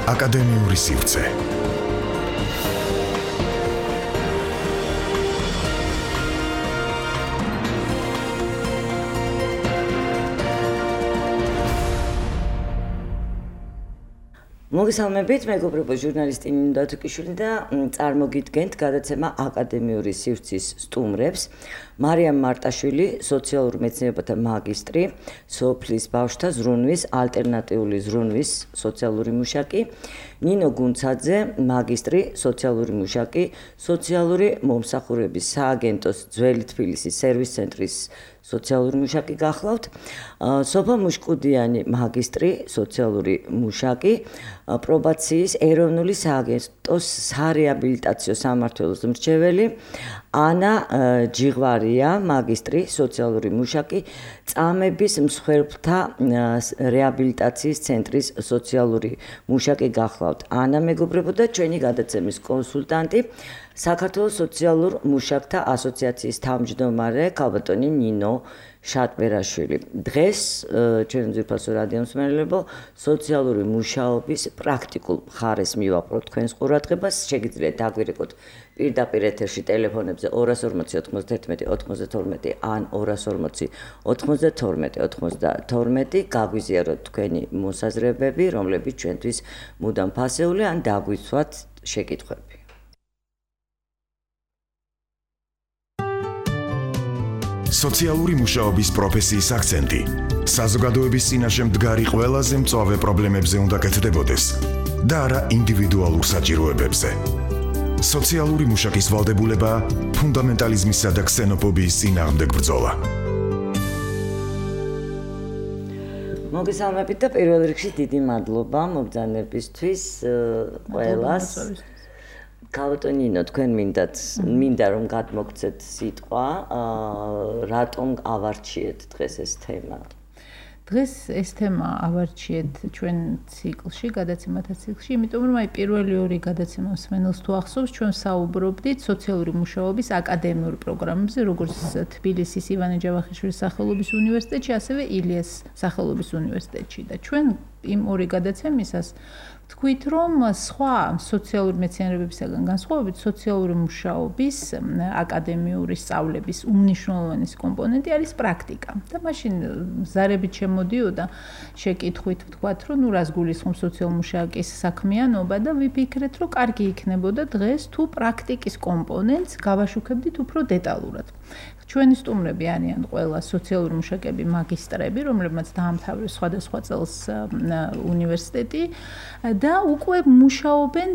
აკადემიური სივრცე. მოგესალმებით, მეგობრებო, ჟურნალისტი ნინო დათუკიშვილი და წარმოგიდგენთ გადაცემა აკადემიური სივრცის სტუმრებს. მარიამ მარტაშვილი, სოციალურ მეცნიერებათა მაგისტრი, სოფლის ბავშვთა ზრუნვის, ალტერნატიული ზრუნვის სოციალური მუშაკი, ნინო გუნცაძე, მაგისტრი, სოციალური მუშაკი, სოციალური მომსახურების სააგენტოს ძველი თბილისის სერვის ცენტრის სოციალური მუშაკი გახლავთ, სოფა მუშკუდიანი, მაგისტრი, სოციალური მუშაკი, პრობაციის ეროვნული სააგენტოს სარეაბილიტაციო სამმართველოს მრჩეველი, ანა ჯიღვარია, მაგისტრი, სოციალური მუშაკი, წამების მსხვერპლთა რეაბილიტაციის ცენტრის სოციალური მუშაკი გახლავთ. ანა მეგობრებო და ჩვენი გადაცემის კონსულტანტი, საქართველოს სოციალურ მუშაკთა ასოციაციის თავმჯდომარე ქალბატონი ნინო შატბერაშვილი. დღეს ჩვენ ძირფასო რადიომსმენელებო სოციალური მუშაობის პრაქტიკულ მხარეს მივაპყრობთ თქვენს ყურადღებას. შეგიძლიათ დაგვირეკოთ პირდაპირ ეთერში ტელეფონებზე 240 91 92 ან 240 92 92 გაგვიზიაროთ თქვენი მოსაზრებები, რომლებიც ჩვენთვის მუდამ ფასეული ან დაგვიცვათ შეკითხვები. სოციალური მუშაობის პროფესიის აქცენტი საზოგადოების წინაშე მდგარი ყველაზე მწვავე პრობლემებზე უნდა კეთდებოდეს და არა ინდივიდუალურ საჭიროებებზე. სოციალური მუშაკის ვალდებულება ფუნდამენტალიზმისა და ქსენოფობიის წინააღმდეგ ბრძოლა. მოგესალმებით და პირველ რიგში დიდი მადლობა მობრძანებისთვის ყველას. ქალბატონინო, თქვენ მინდა რომ გადმოგცეთ სიტყვა, რატომ ავარჩიეთ დღეს ეს თემა? დღეს ეს თემა ავარჩიეთ ჩვენ ციკლში, გადაცემათა ციკლში, იმიტომ რომ პირველი ორი გადაცემა მსმენელს თუ ახსოვს, ჩვენ საუბრობდით სოციალური მუშაობის აკადემიურ პროგრამებზე, როგორც თბილისის ივანე ჯავახიშვილის სახელობის უნივერსიტეტში, ასევე ილიას სახელობის უნივერსიტეტში და ჩვენ იმ ორი გადაცემისას თქვით, რომ სხვა სოციალური მეცნიერებებისგან განსხვავებით, სოციალური მუშაობის აკადემიური სწავლების უმნიშვნელოვანესი კომპონენტი არის პრაქტიკა. და მაშინ ზარებით შემოდიოდა შეკითხვით, ვთქვათ, რომ რას გულისხმობს სოციალურ მუშაკის საქმიანობა და ვიფიქრეთ, რომ კარგი იქნებოდა დღეს თუ პრაქტიკის კომპონენტს გავაშუქებდით უფრო დეტალურად. ჩვენი სტუმრები არიან ყველა სოციალური მუშაკები, მაგისტრები, რომლებმაც დაამთავრეს სხვადასხვა წელს უნივერსიტეტი და უკვე მუშაობენ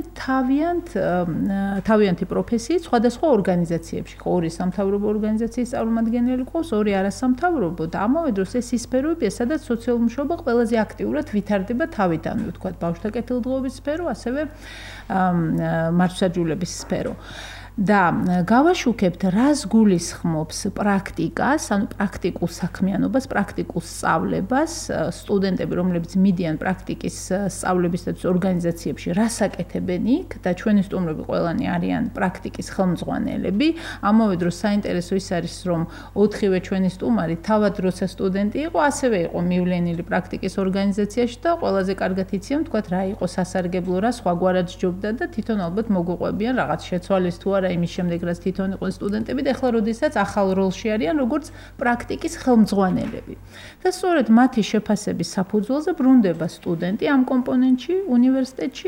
თავიანთი პროფესიით სხვადასხვა ორგანიზაციებში. ორი სამთავრობო ორგანიზაციის წარმომადგენელი ყავს, ორი არასამთავრობო და ამავე დროს ეს ის სფეროებია, სადაც სოციალური მუშაობა ყველაზე აქტიურად ვითარდება თავიდანვე, ვთქვათ, ბავშვთა კეთილდღეობის სფერო, ასევე მართლმსაჯულების სფერო. და გავაშუქებთ, რას გულისხმობს პრაქტიკას, ანუ პრაქტიკულ საქმიანობას, პრაქტიკულ სწავლებას, სტუდენტები, რომლებიც მიდიან პრაქტიკის სწავლებისათვის ორგანიზაციებში, რას აკეთებენ იქ და ჩვენი სტუმრები ყველანი არიან პრაქტიკის ხელმძღვანელები. ამავე დროს საინტერესო ის არის, რომ 4-ვე ჩვენი სტუმარი თავად როცა სტუდენტი იყო, ასევე იყო მივლენილი პრაქტიკის ორგანიზაციაში და ყველაზე კარგად იციან, თქვათ, რა იყო სასარგებლო, რა სხვაგვარად სჯობდა და თვითონ ალბათ მოგვიყვებიან რაღაც შეცვალეს თუ იმის შემდეგ რაც თვითონ იყვნენ სტუდენტები და ახლა როდესაც ახალ როლში არიან როგორც პრაქტიკის ხელმძღვანელები. და სწორედ მათი შეფასების საფუძველზე ბრუნდება სტუდენტი ამ კომპონენტში უნივერსიტეტში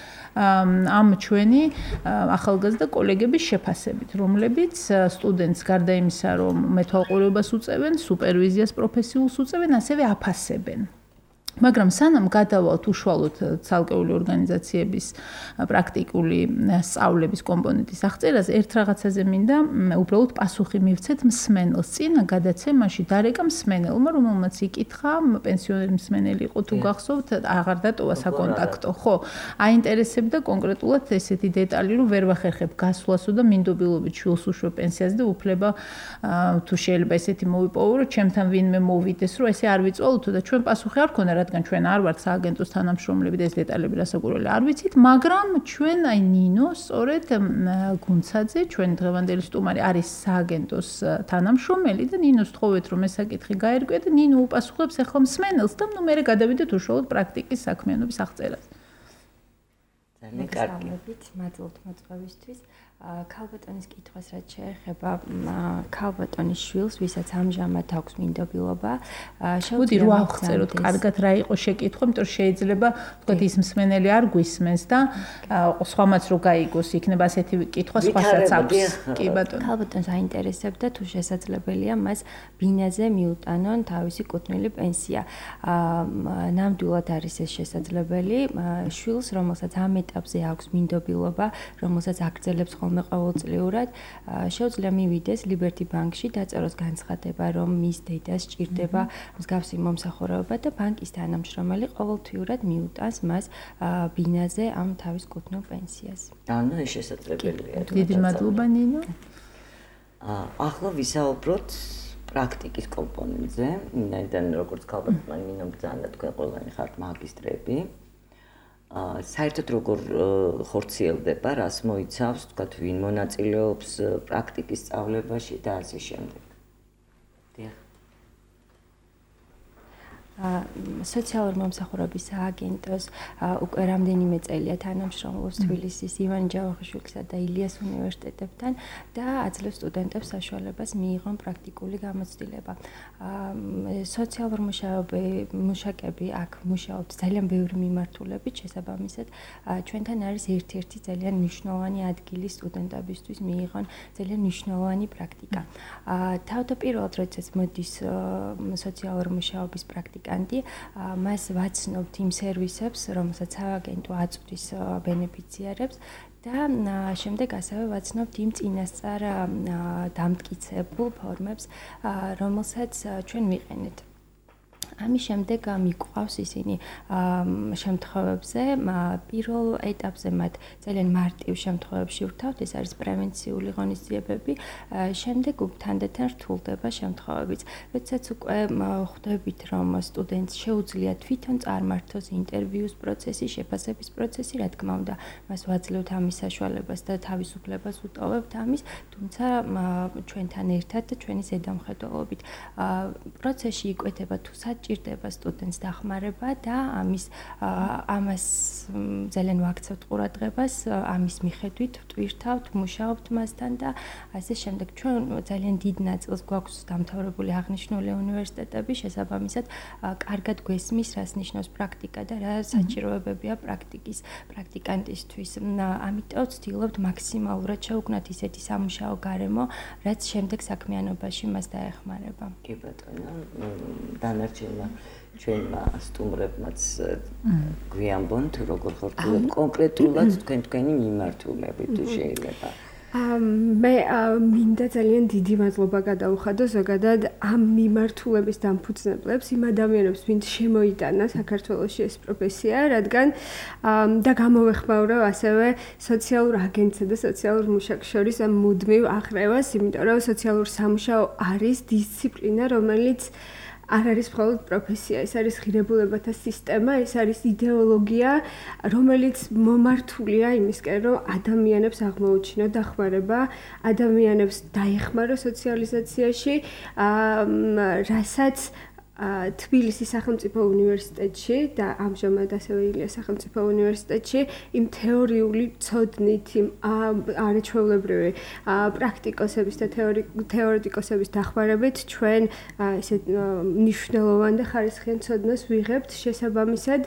ამ ჩვენი ახალგაზრდა კოლეგების შეფასებით, რომლებიც სტუდენტს გარდა იმისა, რომ მეთვალყურეობას უწევენ, სუპერვიზიას პროფესიულს უწევენ, ასევე აფასებენ. მაგრამ სანამ გადავალთ უშუალოდ ცალკეული ორგანიზაციების პრაქტიკული სწავლების კომპონენტის აღწერას, ერთ რაღაცაზე მინდა უბრალოდ პასუხი მივცეთ მსმენელს. წინა გადაცემაში დარეკა მსმენელმა, რომელმაც იკითხა, პენსიონერი მსმენელი იყო თუ გახსოვთ, აღარ დატოვა საკონტაქტო. ხო, აინტერესებდა კონკრეტულად ესეთი დეტალი, რომ ვერ ვახერხებ გასვლასო და მინდობილობით შვილს უშვებ პენსიაზე და უფლება თუ შეიძლება ესეთი მოვიპოვო, რომ ჩემთან ვინმე მოვიდეს, რომ ესე არ ვიწვალოთო და ჩვენ პასუხი არ ქონდა, რადგან ჩვენ არ ვართ სააგენტოს თანამშრომლები და ეს დეტალები რასაკვირველი არ ვიცით, მაგრამ ჩვენ ნინო სწორედ გუნცაძე, ჩვენ დღევანდელი სტუმარი არის სააგენტოს თანამშრომელი და ნინოს თხოვეთ, რომ ეს საკითხი გაერკვია და ნინო უპასუხებს ახლა მსმენელს და მე გადავიდეთ უშუალოდ პრაქტიკის საქმიანობის აღწერას. მოგესალმებით, მადლობთ მოწვევისთვის. ქალბატონის კითხვას რაც შეეხება ქალბატონის შვილს, ვისაც ამჟამად აქვს მინდობილობა, შეუძლია რომ აღწეროთ კარგად რა იყო შეკითხვა, იმიტომ რომ შეიძლება თქვათ ის მსმენელი არ გვისმენს და სხვამაც რო გაიგოს, იქნება ასეთი კითხვა სხვასაც აქვს. კი ბატონო. ქალბატონს აინტერესებდა თუ შესაძლებელია მას ბინაზე მიუტანონ თავისი კუთვნილი პენსია. ნამდვილად არის ეს შესაძლებელი. შვილს, რომელსაც ამ ეტაპზე აქვს მინდობილობა, რომელსაც აგრძელებს ხოლმე ყოველწლიურად, შეუძლია მივიდეს Liberty Bank-ში, დაწეროს განცხადება, რომ მის დედას სჭირდება მსგავსი მომსახურება და ბანკის თანამშრომელი ყოველთვიურად მიუტანს მას ბინაზე ამ თავის კუთვნილ პენსიას. ანუ ეს შესაძლებელია. დიდი მადლობა ნინო. ახლა ვისაუბროთ პრაქტიკის კომპონენტზე, იმდენ როგორც ქალბატონმა ნინო ბრძანა თქვენ ყველანი ხართ მაგისტრები. საერთოდ როგორ ხორციელდება, რას მოიცავს, თქვათ, ვინ მონაწილეობს პრაქტიკის სწავლებაში და ასე შემდეგ. დიახ. სოციალური მომსახურების სააგენტოს უკვე რამდენიმე წელია თანამშრომლობს თბილისის ივან ჯავახიშვილისა და ილიას უნივერსიტეტებთან და აძლევს სტუდენტებს საშუალებას მიიღონ პრაქტიკული გამოცდილება. სოციალურ მუშაკები აქ მუშაობთ ძალიან ბევრი მიმართულებით, შესაბამისად ჩვენთან არის ერთ-ერთი ძალიან მნიშვნელოვანი ადგილი სტუდენტებისთვის მიიღონ ძალიან მნიშვნელოვანი პრაქტიკა. თავდაპირველად როდესაც მოდის სოციალური მუშაობის პრაქტიკა მას ვაცნობთ იმ სერვისებს, რომელსაც სააგენტო აწვდის ბენეფიციარებს და შემდეგ ასევე ვაცნობთ იმ წინასწარ დამტკიცებულ ფორმებს, რომელსაც ჩვენ ვიყენებთ. ამის შემდეგ მიყვავს ისინი შემთხვევებზე, პირველ ეტაპზე მათ ძალიან მარტივ შემთხვევებში ვრთავთ, ეს არის პრევენციული ღონისძიებები, შემდეგ თანდათან რთულდება შემთხვევებიც. როდესაც უკვე ხვდებით, რომ სტუდენტს შეუძლია თვითონ წარმართოს ინტერვიუს პროცესი, შეფასების პროცესი, რა თქმა უნდა, მას ვაძლევთ ამის საშუალებას და თავისუფლებას ვუტოვებთ ამის, თუმცა ჩვენთან ერთად და ჩვენი ზედამხედველობით პროცესში იკვეთება თუ ჭირდება სტუდენტს დახმარება და ამას ძალიან ვაქცევთ ყურადღებას, ამის მიხედვით ვტვირთავთ, მუშაობთ მასთან და ასე შემდეგ. ჩვენ ძალიან დიდ ნაწილს გვაქვს დამთავრებული აღნიშნული უნივერსიტეტები, შესაბამისად, კარგად გვესმის, რას ნიშნავს პრაქტიკა და რა საჭიროებებია პრაქტიკანტისთვის. ამიტომ ვცდილობთ მაქსიმალურად შევქმნათ ისეთი სამუშაო გარემო, რაც შემდეგ საქმიანობაში მას დაეხმარება. კი ბატონო, დანარჩენ ჩვენმა სტუმრებმაც გვიამბონ თუ როგორ ხორციელობთ კონკრეტულად თქვენი მიმართულები თუ შეიძლება. მე მინდა ძალიან დიდი მადლობა გადაუხადო ზოგადად ამ მიმართულების დამფუძნებლებს, იმ ადამიანებს, ვინც შემოიტანა საქართველოში ეს პროფესია, რადგან და გამოვეხმაურა ასევე სოციალურ აგენტსა და სოციალურ მუშაკს შორის ამ მუდმივ აღრევას, იმიტომ რომ სოციალურ სამუშაო არის დისციპლინა, რომელიც არ არის მხოლოდ პროფესია, ეს არის ღირებულებათა სისტემა, ეს არის იდეოლოგია, რომელიც მომართულია იმისკენ, რომ ადამიანებს აღმოუჩინო დახმარება, ადამიანებს დაეხმარო სოციალიზაციაში, რასაც თბილისის სახელმწიფო უნივერსიტეტში და ამჟამად ასევე ილიას სახელმწიფო უნივერსიტეტში იმ თეორიული ცოდნით, იმ არაჩვეულებრივი პრაქტიკოსების და თეორეტიკოსების დახმარებით ჩვენ ესე მნიშვნელოვან და ხარისხიან ცოდნას ვიღებთ. შესაბამისად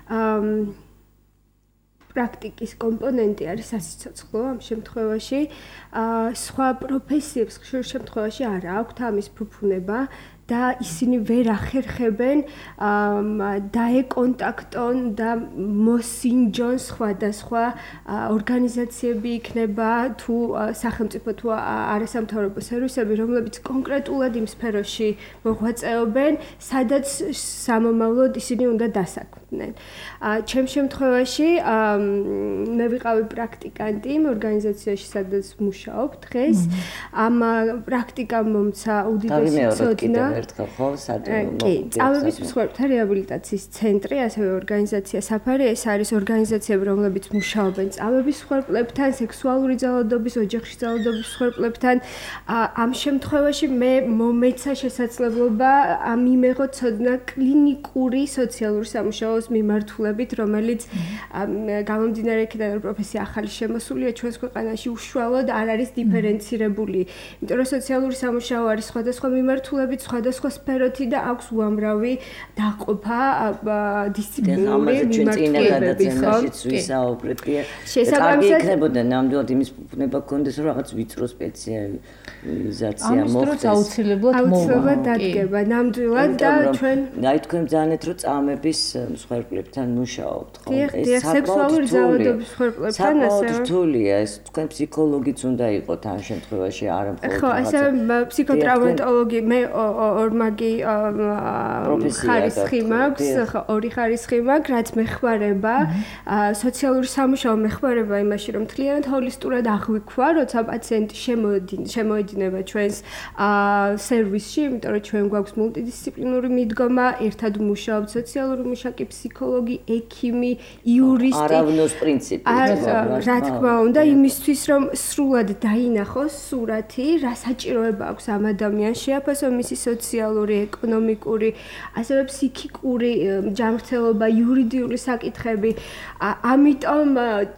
პრაქტიკის კომპონენტი არის სასიცოცხლო ამ შემთხვევაში. სხვა პროფესიებს ხშირ შემთხვევაში არ აქვთ ამის ფუფუნება და ისინი ვერ ახერხებენ დაეკონტაქტონ და მოსინჯონ სხვადასხვა ორგანიზაციები იქნება თუ სახელმწიფო თუ არასამთავრობო სერვისები, რომლებიც კონკრეტულად იმ სფეროში მოღვაწეობენ, სადაც სამომავლოდ ისინი უნდა დასაქმდნენ. ჩემ შემთხვევაში მე ვიყავი პრაქტიკანტი იმ ორგანიზაციაში, სადაც მუშაობ დღეს. ამ პრაქტიკამ მომცა უდიდესი ცოდნა ერთხელ ხო სადმო წავების მსხვერპლთა რეაბილიტაციის ცენტრი, ასევე ორგანიზაცია საფარი, ეს არის ორგანიზაციები, რომლებიც მუშაობენ წავების მსხვერპლებთან, სექსუალური ძალადობის, ოჯახში ძალადობის მსხვერპლებთან. ამ შემთხვევაში მე მომეცა შესაძლებლობა მივიღო ცოდნა კლინიკური სოციალური სამუშაოს მსოფლმხედველოს მიმართულებით, რომელიც გამომდინარე იქიდან რომ პროფესია ახალი შემოსულია ჩვენს ქვეყანაში უშუალოდ არ არის დიფერენცირებული. იმიტომ რომ სოციალური სამუშაო არის სხვადასხვა მიმართულებით, სხვადასხვა სფეროთი და აქვს უამრავი დაყოფა დისციპლინური მიმართულებები, ხო? შესაბამისად იქნებოდა ნამდვილად იმის უფლება გქონდეს რომ რაღაც ვიწრო სპეციალიზაცია მოხდეს. აუცილებლად დადგება ნამდვილად და ჩვენ აი თქვენ ძალიან რომ წამების მსხვერპლებთან მუშაობთ, ხო? ეს სექსუალური ზავადობის მსხვერპლებთან ასევე რთულია, ეს თქვენ ფსიქოლოგიც უნდა იყოთ ამ შემთხვევაში, არა მხოლოდ ხო, ასე ფსიქოტრაუმატოლოგი მე ორმაგი ხარისხი მაქვს, ხო, ორი ხარისხი მაქვს, რაც მეხმარება სოციალური სამუშაო მეხმარება იმაში, რომ მთლიანად ჰოლისტურად აღვიქვა, როცა პაციენტი შემოედინება ჩვენს სერვისში, იმიტომ რომ ჩვენ გვაქვს მულტიდისციპლინური მიდგომა, ერთად მუშაობთ სოციალური მუშაკი, ფსიქოლოგი, ექიმი, იურისტი. არავნოს პრინციპი. რა თქმა უნდა, იმისთვის რომ სრულად დაინახოს სურათი, რა საჭიროება აქვს ამ ადამიანს, შეაფასო მისი სოციალური, ეკონომიკური, ასევე ფსიქიკური ჯანმრთელობა, იურიდიული საკითხები. ამიტომ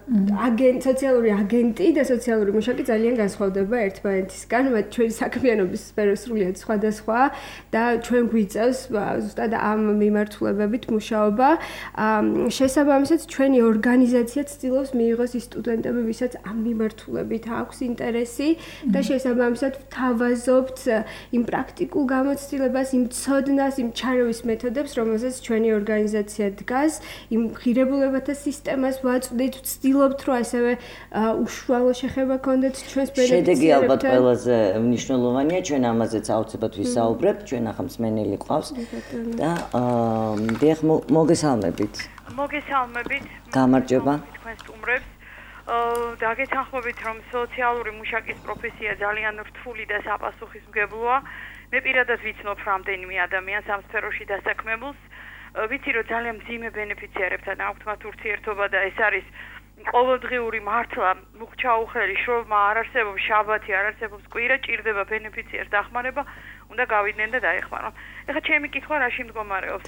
სოციალური აგენტი და სოციალური მუშაკი ძალიან განსხვავდება ერთმანეთისგან, მათ ჩვენი საქმიანობის სფერო სრულიად სხვადასხვაა და ჩვენ გვიწევს ზუსტად ამ მიმართულებებით მუშაობა. შესაბამისად, ჩვენი ორგანიზაცია ცდილობს მიიღოს ის სტუდენტები, ვისაც ამ მიმართულებით აქვს ინტერესი და შესაბამისად ვთავაზობთ იმ პრაქტიკულ გამოცდილებას, იმ ცოდნას, იმ ჩარევის მეთოდებს, რომელზეც ჩვენი ორგანიზაცია დგას, იმ ღირებულებათა სისტემას ვაწვდით, ვცდილობთ, რომ ასევე უშუალო შეხება გქონდეთ ჩვენს ბენეფიციარებთან. შედეგი ალბათ ყველაზე მნიშვნელოვანია, ჩვენ ამაზეც აუცილებლად ვისაუბრებთ, ჩვენ ახლა მსმენელი ყავს და დიახ, მოგესალმებით. მოგესალმებით. გამარჯობა. თქვენ სტუმრებს. დაგეთანხმებით, რომ სოციალური მუშაკის პროფესია ძალიან რთული და საპასუხისმგებლოა. მე პირადად ვიცნობ რამდენიმე ადამიანს ამ სფეროში დასაქმებულს. ვიცი, რომ ძალიან მძიმე ბენეფიციარებთან აქვთ მათ ურთიერთობა და ეს არის ყოველდღიური მართლა, მუხჩაუხელი, შრომა არ არსებობს, შაბათი არ არსებობს, კვირა ჭირდება ბენეფიციარს დახმარება, უნდა გავიდნენ და დაეხმარონ. ეხლა ჩემი კითხვა რაში მდგომარეობს?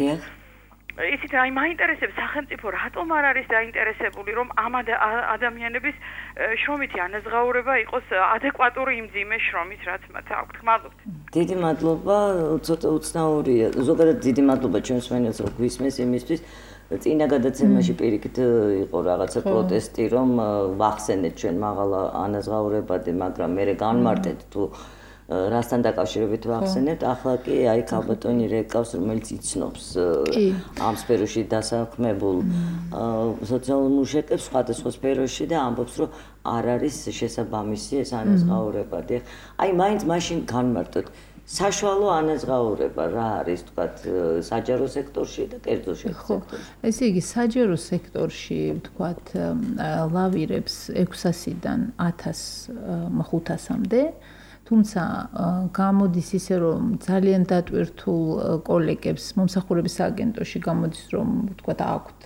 ისიც აი მაინტერესებს სახელმწიფო რატომ არ არის დაინტერესებული რომ ამ ადამიანების შრომითი ანაზღაურება იყოს ადეკვატური იმ ძიმე შრომის რაც მათ აქვთ. გმადლობთ. დიდი მადლობა, ცოტა უცნაურია. ზოგადად დიდი მადლობა ჩვენს მენელს რომ გვისმენს იმისთვის. წინა გადაცემაში პირიქით იყო რაღაცა პროტესტი რომ ვახსენეთ ჩვენ მაღალა ანაზღაურებადი, მაგრამ მე განმარტეთ თუ რასთან დაკავშირებით ვახსენებთ, ახლა კი აი ქალბატონი რეკავს, რომელიც იცნობს ამ სფეროში დასაქმებულ სოციალურ მუშაკებს სხვადასხვა სფეროში და ამბობს, რომ არ არის შესაბამისი ეს ანაზღაურებადი. აი მაინც მაშინ განმარტოთ საშუალო ანაზღაურება რა არის, თქვათ, საჯარო სექტორში და კერძო სექტორში. ესე იგი, საჯარო სექტორში, თქვათ, ლავირებს 600-დან 1500-მდე, თუმცა გამოდის ისე, რომ ძალიან დატვირთულ კოლეგებს მომსახურების სააგენტოში გამოდის, რომ თქვათ, აქვთ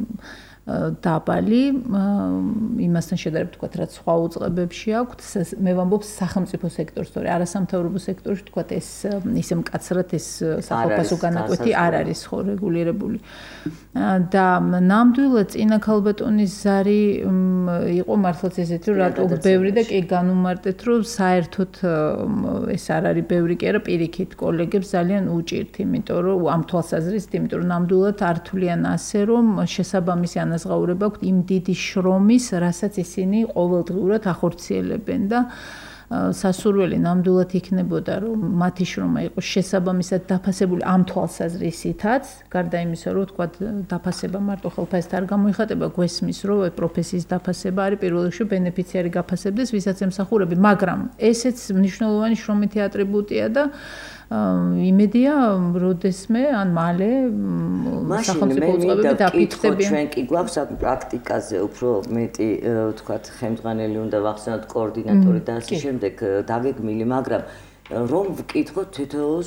დაბალი იმასთან შედარებით თქვათ რაც სხვა უწყებებში აქვთ მე ვამბობ სახელმწიფო სექტორს თორე არასამთავრობო სექტორში თქვათ ეს ისე მკაცრად ეს სახელმწიფო განაკვეთი არ არის ხო რეგულირებული და ნამდვილად წინა ქალბატონის ზარი იყო მართლაც ესეთი რომ რატო ბევრი და კი განუმარტეთ რომ საერთოდ ეს არ არის ბევრი კი არა პირიქით კოლეგებს ძალიან უჭირთ იმიტომ რომ ამ თვალსაზრისით იმიტომ რომ ნამდვილად არ თვლიან ასე რომ შესაბამისი ანაზღაურება აქვს იმ დიდი შრომის, რასაც ისინი ყოველდღიურად ახორციელებენ და სასურველი ნამდვილად იქნებოდა, რომ მათი შრომა იყოს შესაბამისად დაფასებული ამ თვალსაზრისითაც, გარდა იმისა, რომ თქვა დაფასება მარტო ხელფასით არ გამოიხატება, გვესმის, რომ პროფესიის დაფასება არის პირველ რიგში ბენეფიციარი გაფასებდეს, ვისაც ემსახურები, მაგრამ ესეც მნიშვნელოვანი შრომითი ატრიბუტია და იმედია, როდესმე ან მალე სახელმწიფო უწყებები დაფიქრდებიან. ჩვენ კი გვაქვს აქ პრაქტიკაზე უფრო მეტი, ვთქვათ, ხელმძღვანელი უნდა ვახსენოთ, კოორდინატორი და ასე შემდეგ დაგეგმილი, მაგრამ რომ ვკითხოთ თითოეულს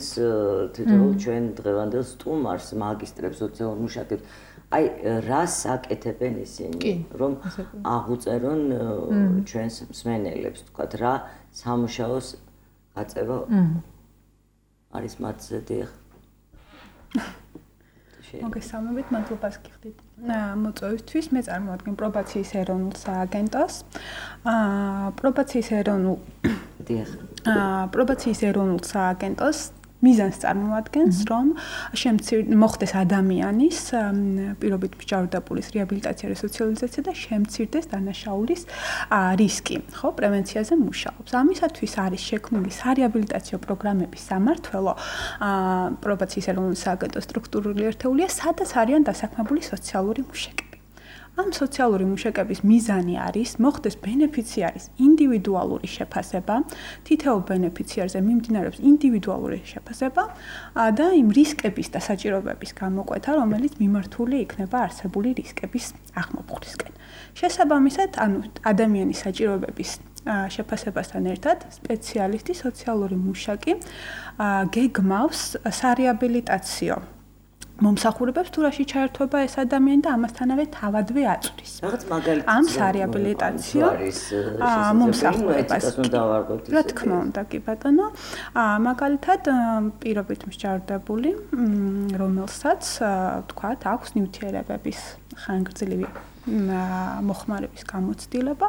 ჩვენ დღევანდელ სტუმარს, მაგისტრებს, სოციალურ მუშაკებს, აი რას აკეთებენ ისინი, რომ აღუწერონ ჩვენს მსმენელებს, ვთქვათ, რა სამუშაოს გაწევა არის მათზე დიახ. მოგესალმებით, მადლობას გიხდით. მოწვევისთვის მე წარმოადგენ პრობაციის ეროვნულ სააგენტოს. პრობაციის ეროვნულ სააგენტოს მიზანს წარმოადგენს, რომ მოხდეს ადამიანის პირობით მსჯავრდაბულის რეაბილიტაცია და სოციალიზაცია და შემცირდეს დანაშაულის რისკი, ხო, პრევენციაზე მუშაობს. ამისათვის არის შექმნილი სარეაბილიტაციო პროგრამების სამმართველო, პრობაციის ეროვნული სააგენტოს სტრუქტურული ერთეულია, სადაც არიან დასაქმებული სოციალური მუშაკები. ამ სოციალური მუშაკების მიზანი არის მოხდეს ბენეფიციარის ინდივიდუალური შეფასება, თითოეულ ბენეფიციარზე მიმდინარეობს ინდივიდუალური შეფასება და იმ რისკების და საჭიროებების გამოკვეთა, რომელიც მიმართული იქნება არსებული რისკების აღმოფხვრისკენ. შესაბამისად, ადამიანის საჭიროებების შეფასებასთან ერთად სპეციალისტი, სოციალური მუშაკი გეგმავს სარეაბილიტაციო მომსახურებებს თუ რაში ჩაერთვება ეს ადამიანი და ამასთანავე თავადვე აწვდის. ამ სარეაბილიტაციო მომსახურებას რა თქმა უნდა, კი ბატონო, მაგალითად პირობით მსჯავრდებული, რომელსაც თქვათ, აქვს ნივთიერებების ხანგრძლივი მოხმარების გამოცდილება,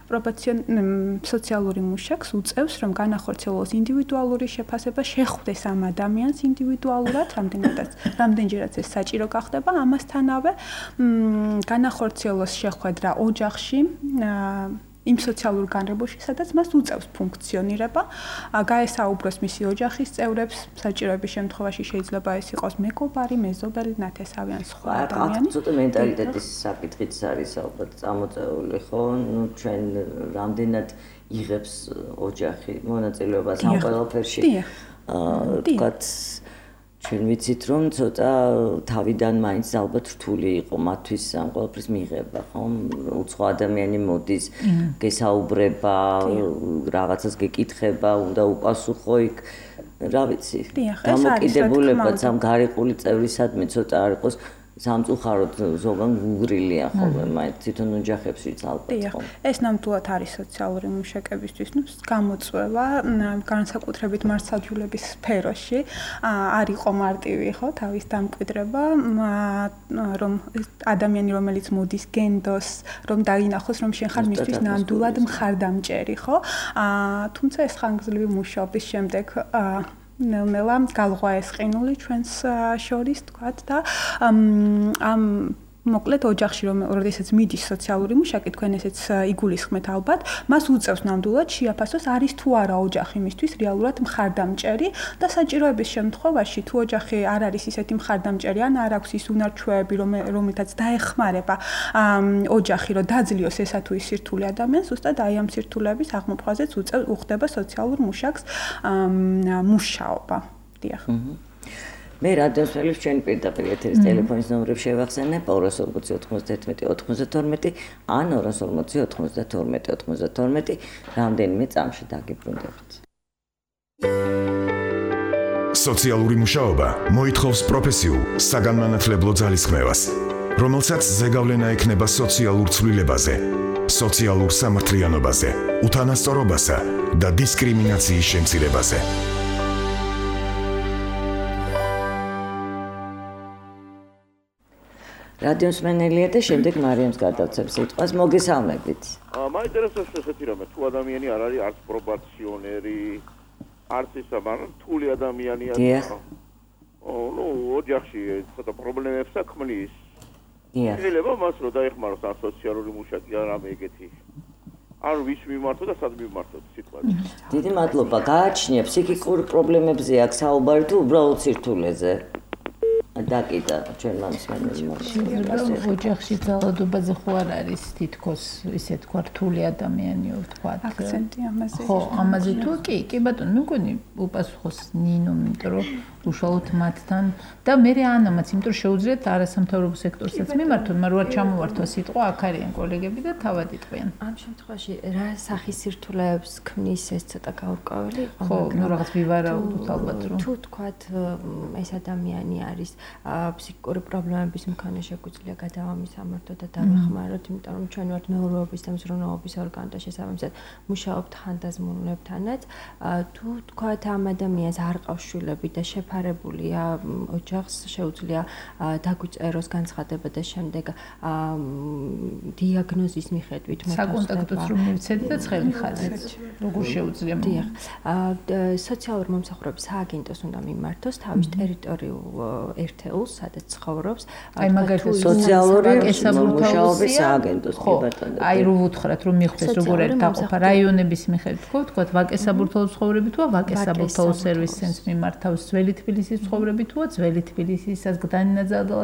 სოციალური მუშაკს უწევს, რომ განახორციელოს ინდივიდუალური შეფასება, შეხვდეს ამ ადამიანს ინდივიდუალურად, რამდენჯერაც ეს საჭირო გახდება, ამასთანავე განახორციელოს შეხვედრა ოჯახში, იმ სოციალურ განრებაში, სადაც მას უწევს ფუნქციონირება, გაესაუბროს მისი ოჯახის წევრებს, საჭიროების შემთხვევაში შეიძლება ეს იყოს მეგობარი, მეზობელი, ნათესავი ან სხვა ადამიანი. აქ ცოტა მენტალიტეტის საკითხიც არის ალბათ წამოწეული, ხო? ჩვენ რამდენად იღებს ოჯახი მონაწილეობას ამ ყველაფერში. თქვათ ჩვენ ვიცით რომ ცოტა თავიდან მაინც ალბათ რთული იყო მათთვის ამ ყველაფრის მიღება, ხო? უცხო ადამიანი მოდის, გესაუბრება, რაღაცას გეკითხება, უნდა უპასუხო იქ, რა ვიცი. დამოკიდებულებაც ამ გარიყული წევრისადმი ცოტა არ იყოს სამწუხაროდ ზოგან გუგრილია ხოლმე, მაინც თვითონ ოჯახებშიც ალბათ ხო. ეს ნამდვილად არის სოციალური მუშაკებისთვის, გამოწვევა, განსაკუთრებით მართლმსაჯულების სფეროში არ იყო მარტივი, ხო, თავის დამკვიდრება, რომ ადამიანი რომელიც მოდის გენდოს, რომ დაინახოს, რომ შენ ხარ მისთვის ნამდვილად მხარდამჭერი, ხო? თუმცა ეს ხანგრძლივი მუშაობის შემდეგ ნელ-ნელა გალღვა ესყინული ჩვენს შორის თქვათ და ამ მოკლედ ოჯახში როდესაც მიდის სოციალური მუშაკი თქვენ ესეც იგულისხმეთ ალბათ მას უწევს ნამდვილად შეაფასოს არის თუ არა ოჯახი მისთვის რეალურად მხარდამჭერი და საჭიროების შემთხვევაში თუ ოჯახი არ არის ისეთი მხარდამჭერი ან არ აქვს ის უნარჩვევები რომელთაც დაეხმარება ოჯახი რომ დაძლიოს ესა თუ ის სირთულე ადამიანს ზუსტად აი ამ სირთულეების აღმოფხაზეც უხდება სოციალურ მუშაკს მუშაობა დიახ მე რადიოს ველებს ჩვენ პირდაპირ ეთერის ტელეფონის ნომრებს შევახსენებ 240 ან 240 რამდენიმე წამში დაგიბრუნდებით. სოციალური მუშაობა მოითხოვს პროფესიულ, საგანმანათლებლო ძალისხმევას, რომელსაც ზეგავლენა ექნება სოციალურ ცვლილებაზე, სოციალურ სამართლიანობაზე, უთანასწორობასა და დისკრიმინაციის შემცირებაზე. რადიოს მენელია და შემდეგ მარიამს გადავცემ სიტყვას მოგესალმებით. მაინტერესებს ესეთი რამე თუ ადამიანი არ არის არც პრობაციონერი, არც ისა, მაგრამ თული ადამიანია. ნუ ოჯახში ცოტა პრობლემებს აქმნის. შეიძლება მას რომ დაეხმაროს ამ სოციალური მუშაკი ან რამე ეგეთი. არ ვის მიმართო და სად მიმართო სიტყვაზე. დიდი მადლობა. გააჩნია ფსიქიკური პრობლემებზე აქ საუბარი თუ უბრალოდ სირთულეზე? დაკიდა ჩვენ მამისმენელმა ოჯახში ძალადობაზე ხო არ არის თითქოს ისე თქვა რთული ადამიანიო თქვა აქცენტი ამაზე ხო ამაზე თუ კი ბატონო მე მგონი უპასუხოს ნინო იმიტომ რომ უშუალოდ მათთან და მე ანამაც იმიტომ რომ შეუძლიათ არასამთავრობო სექტორსაც მიმართონ მაგრამ არ ჩამოვართვა სიტყვა აქ არიან კოლეგები და თავად იტყვიან ამ შემთხვევაში რა სახის სირთულეებს ქმნის ეს ცოტა გაურკვეველი ხო ნუ რაღაც ვივარაუდოთ ალბათ რომ თუ თქვათ ეს ადამიანი არის ფსიქიკური პრობლემების მქონე შეგვიძლია გადავამისამართოთ და დავეხმაროთ, იმიტომ რომ ჩვენ ვართ მეურვეობის და მზრუნველობის ორგანო და შესაბამისად მუშაობთ ხანდაზმულებთანაც. თუ თქვათ ამ ადამიანს არ ყავს შვილები და შეფარებულია ოჯახს, შეუძლია დაგვიწეროს განცხადება და შემდეგ დიაგნოზის მიხედვით საკონტაქტოც რომ მივცედი და ცხელი ხაზით. როგორ შეუძლია? დიახ. სოციალური მომსახურების სააგენტოს უნდა მიმართოს თავის ტერიტორიულ ერთეულს, სადაც ცხოვრობს. აი მაგალითად სოციალური მუშაობის სააგენტოს კი ბატონო. აი რო ვუთხრათ რომ მიხვდეს როგორ არის დაყოფა რაიონების მიხედვით, თქვათ ვაკე-საბურთალოს ცხოვრები თუა ვაკე-საბურთალოს სერვის ცენტრს მიმართავს, ძველი თბილისის ცხოვრები თუა ძველი თბილისისას, გდანი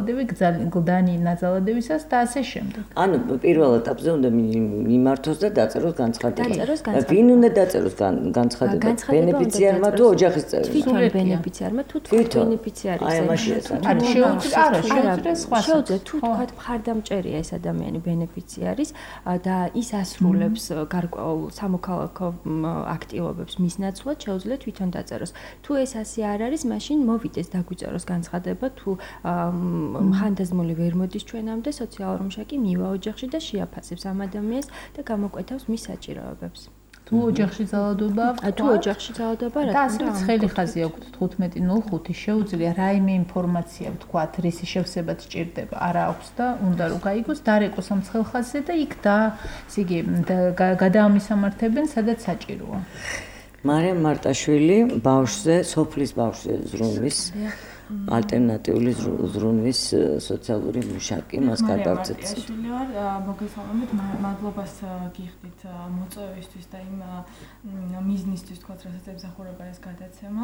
ნაძალადევისას და ასე შემდეგ. ანუ პირველ ეტაპზე უნდა მიმართოს და დაწეროს განცხადება. ვინ უნდა დაწეროს განცხადება? ბენეფიციარმა თუ ოჯახის წევრმა? თვითონ ბენეფიციარმა თუ თქვენ ბენეფიციარის აი ამაში არა შეუძლია სხვა შეუძლია თუ თქვათ მხარდამჭერია ეს ადამიანი ბენეფიციარის და ის ასრულებს გარკვეულ სამოქალაქო აქტივობებს მის ნაცვლად შეუძლია თვითონ დაწეროს. თუ ეს ასე არ არის, მაშინ მოვიდეს დაგვიწეროს განცხადება, თუ ხანდაზმული ვერ მოდის ჩვენამდე, სოციალური მუშაკი მივა ოჯახში და შეაფასებს ამ ადამიანს და გამოკვეთავს მის საჭიროებებს. თუ ოჯახში ძალადობა აქვს, თუ ოჯახში ძალადობა რა თქმა უნდა, ცხელი ხაზი აქვს 15:05 შეუძლია რაიმე ინფორმაცია ვთქვათ, რისი შევსება სჭირდება, არა აქვს და უნდა რომ გაიგოს, დარეკოს ამ ცხელ ხაზზე და იქ ესე იგი გადაამისამართებენ, სადაც საჭიროა. მარიამ მარტაშვილი ბავშვზე, სოფლის ბავშვზე ზრუნვის ალტერნატიული ზრუნვის სოციალური მუშაკი მას გადავწეთ. შვილი ვარ, მოგესალმებით, მადლობას გიხდით მოწვევისთვის და იმ მიზნისთვის, თქვათ, რასაც ემსახურება ეს გადაცემა.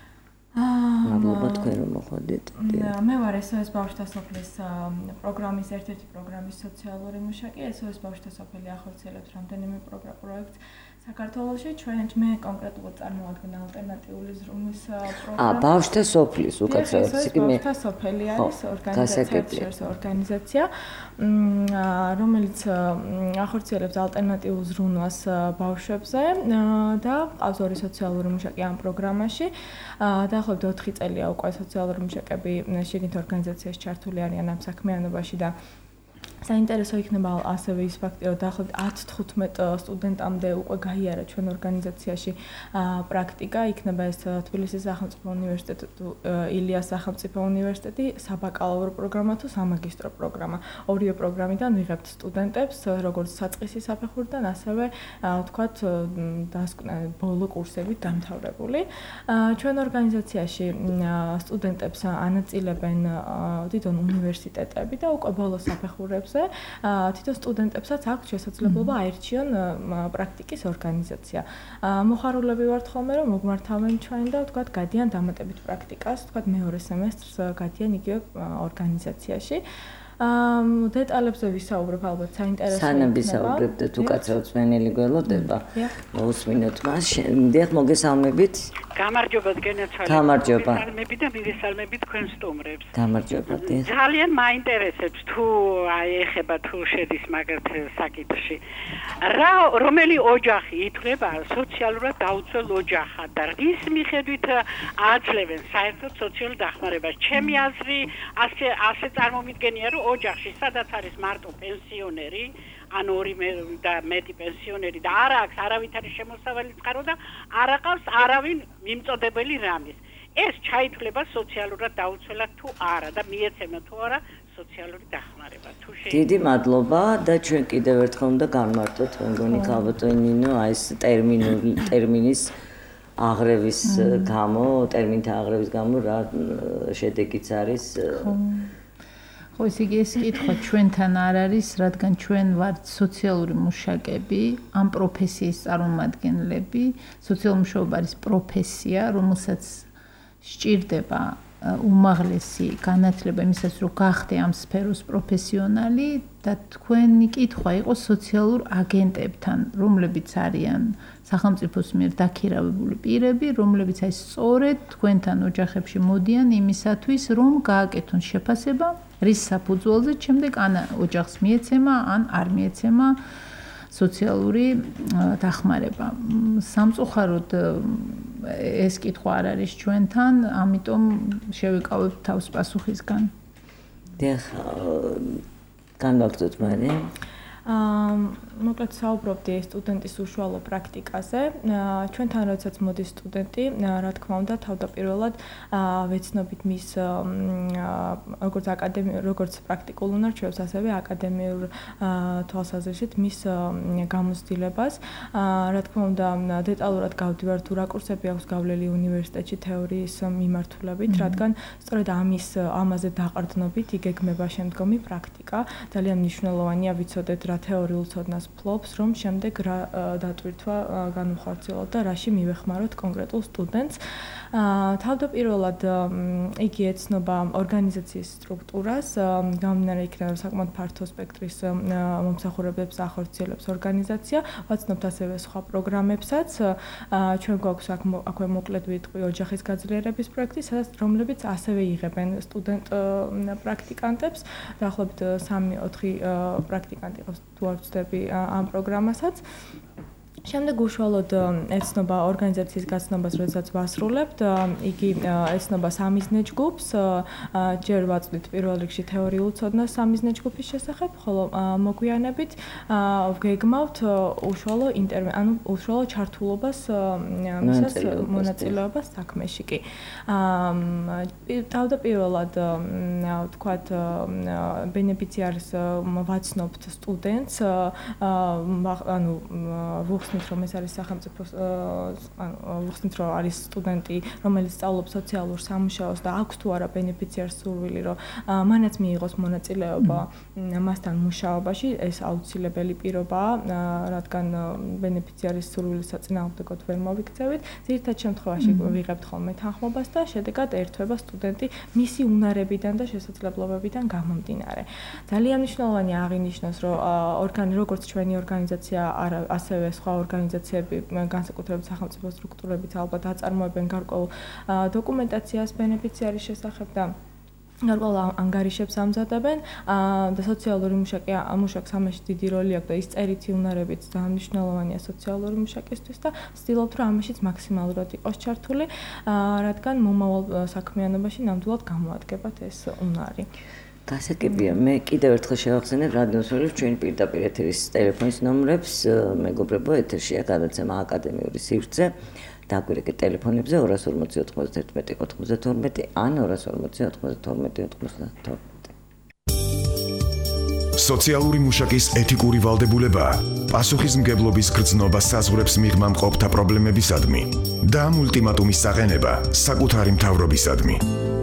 მადლობა თქვენ რომ მოხვედით. მე ვარ SOS ბავშვთა სოფლის პროგრამის ერთ-ერთი პროგრამის სოციალური მუშაკი. SOS ბავშვთა სოფელი ახორციელებს რამდენიმე პროექტს საქართველოში. მე კონკრეტულად წარმოადგენ ალტერნატიული ზრუნვის პროგრამას. ბავშვთა სოფლის უკაცრავად ბავშვთა სოფელი არის ორგანიზაცია, რომელიც ახორციელებს ალტერნატიულ ზრუნვას ბავშვებზე და ყავს ორი სოციალური მუშაკი ამ პროგრამაში. დაახლოებით 4 წელია უკვე სოციალური მუშაკები შიგნით ორგანიზაციაში ჩართული არიან ამ საქმიანობაში და საინტერესო იქნება ასევე ის ფაქტი, რომ დაახლოებით 10-15 სტუდენტამდე უკვე გაიარა ჩვენ ორგანიზაციაში პრაქტიკა, იქნება ეს თბილისის სახელმწიფო უნივერსიტეტი, ილიას სახელმწიფო უნივერსიტეტი, საბაკალავრო პროგრამა თუ სამაგისტრო პროგრამა. ორივე პროგრამიდან ვიღებთ სტუდენტებს, როგორც საწყისი საფეხურიდან, ასევე ვთქვათ, ბოლო კურსებით დამთავრებული. ჩვენ ორგანიზაციაში სტუდენტებს ანაწილებენ თვითონ უნივერსიტეტები და უკვე ბოლო საფეხურებს თვითონ სტუდენტებსაც აქვს შესაძლებლობა აერჩიონ პრაქტიკის ორგანიზაცია. მოხარულები ვართ ხოლმე, რომ მოგმართავენ ჩვენ და ვთქვათ, გადიან დამატებით პრაქტიკას, ვთქვათ, მეორე სემესტრს გადიან იგივე ორგანიზაციაში. დეტალებზე ვისაუბრებ ალბათ საინტერესო. სანამ ვისაუბრებთ და თუ კაცრავთ მენელი გველოდება, მოусმინოთ მას. მიდიხ მოგესალმებით. გამარჯობა გენაცვალე. გამარჯობა. მოგესალმები და მივესალმები თქვენ სტუმრებს. გამარჯობა. ძალიან მაინტერესებს თუ ეხება თუ შედის მაგათ საკითხში. რომელი ოჯახი ითვლება სოციალურად დაუცველ ოჯახად და რის მიხედვით აძლევენ საერთოდ სოციალურ დახმარებას. ჩემი აზრი ასე წარმომიდგენია, რომ ოჯახში სადაც არის მარტო პენსიონერი, ან ორი და მეტი პენსიონერი და არ აქვს არავითარი შემოსავალი წყარო და არ აყავს არავინ მიმწოდებელი რამის. ეს ჩაითვლება სოციალურად დაუცველად თუ არა და მიეცემა თუ არა სოციალური დახმარება. დიდი მადლობა და ჩვენ კიდევ ერთხელ უნდა განმარტოთ, მეგონი ქალბატონინო, აი ეს ტერმინის აღრევის გამო, ტერმინთა აღრევის გამო რა შედეგიც არის. ხო, ესე იგი ეს კითხვა ჩვენთან არ არის, რადგან ჩვენ ვართ სოციალური მუშაკები, ამ პროფესიის წარმომადგენლები. სოციალური მუშაობა არის პროფესია, რომელსაც სჭირდება უმაღლესი განათლება იმისათვის, რომ გახდე ამ სფეროს პროფესიონალი და თქვენი კითხვა იყო სოციალურ აგენტებთან, რომლებიც არიან სახელმწიფოს მიერ დაქირავებული პირები, რომლებიც აი სწორედ თქვენთან ოჯახებში მოდიან იმისათვის, რომ გააკეთონ შეფასება რის საფუძველზე შემდეგ ან ოჯახს მიეცემა, ან არ მიეცემა სოციალური დახმარება. სამწუხაროდ ეს კითხვა არ არის ჩვენთან, ამიტომ შევიკავებ თავს პასუხისგან. დიახ, განვაგრძოთ მანე. მოკლედ საუბრობდი სტუდენტის უშუალო პრაქტიკაზე. ჩვენთან როდესაც მოდის სტუდენტი, რა თქმა უნდა, თავდაპირველად ვეცნობით მის როგორც პრაქტიკულ უნარჩვევს, ასევე აკადემიურ თვალსაზრისით მის გამოცდილებას. რა თქმა უნდა, დეტალურად გავდივართ თუ რა კურსები აქვს გავლილი უნივერსიტეტში თეორიის მიმართულებით, რადგან სწორედ ამაზე დაყრდნობით იგეგმება შემდგომი პრაქტიკა. ძალიან მნიშვნელოვანია ვიცოდეთ რა თეორიულ ცოდნას ფლობს, რომ შემდეგ რა დატვირთვა განუხორციელოთ და რაში მივეხმაროთ კონკრეტულ სტუდენტს. თავდაპირველად იგი ეცნობა ორგანიზაციის სტრუქტურას, გამომდინარე იქიდან რომ საკმაოდ ფართო სპექტრის მომსახურებებს ახორციელებს ორგანიზაცია, ვაცნობთ ასევე სხვა პროგრამებსაც. ჩვენ გვაქვს აქვე მოკლედ ვიტყვი ოჯახის გაძლიერების პროექტი, რომლებიც ასევე იღებენ სტუდენტ პრაქტიკანტებს. დაახლოებით 3-4 პრაქტიკანტი ყავს თუ არ ვცდები ამ პროგრამასაც. შემდეგ უშუალოდ ეცნობა ორგანიზაციის გაცნობას, როდესაც ვასრულებთ, იგი ეცნობა სამიზნე ჯგუფს, ჯერ ვაწვდით პირველ რიგში თეორიულ ცოდნას სამიზნე ჯგუფის შესახებ, ხოლო მოგვიანებით ვგეგმავთ უშუალო ჩართულობას მისას მონაწილეობას საქმეში კი. თავდაპირველად ვთქვათ, ბენეფიციარს ვაცნობთ სტუდენტს, ანუ ვუხსნით რომ ეს არის სახელმწიფო ვუხსნით რომ არის სტუდენტი, რომელიც სწავლობს სოციალურ სამუშაოს და აქვს თუ არა ბენეფიციარს სურვილი, რომ მანაც მიიღოს მონაწილეობა მასთან მუშაობაში, ეს აუცილებელი პირობაა, რადგან ბენეფიციარის სურვილის საწინააღმდეგოდ ვერ მოვიქცევით. ძირითად შემთხვევაში ვიღებთ ხოლმე თანხმობას და შედეგად ერთვება სტუდენტი მისი უნარებიდან და შესაძლებლობებიდან გამომდინარე. ძალიან მნიშვნელოვანია აღინიშნოს, რომ როგორც ჩვენი ორგანიზაცია, ასევე სხვა ორგანიზაციები, განსაკუთრებით სახელმწიფო სტრუქტურებიც ალბათ აწარმოებენ გარკვეულ დოკუმენტაციას ბენეფიციარის შესახებ და გარკვეულ ანგარიშებს ამზადებენ და სოციალური მუშაკს ამაში დიდი როლი აქვს და ის წერითი უნარებიც ძალიან მნიშვნელოვანია სოციალური მუშაკისთვის და ვცდილობთ რომ ამაშიც მაქსიმალურად იყოს ჩართული, რადგან მომავალ საქმიანობაში ნამდვილად გამოადგებათ ეს უნარი. გასაგებია, მე კიდევ ერთხელ შევახსენებ რადიოსვლის ჩვენი პირდაპირ ეთერის ტელეფონის ნომრებს, მეგობრებო, ეთერშია გადაცემა აკადემიური სივრცე. დაგვირეკეთ ტელეფონებზე 240 91 92 ან 240 92 92. სოციალური მუშაკის ეთიკური ვალდებულება პასუხისმგებლობის გრძნობა საზღვრებს მიღმა მყოფთა პრობლემებისადმი და ულტიმატუმის საყენება საკუთარი მთავრობისადმი.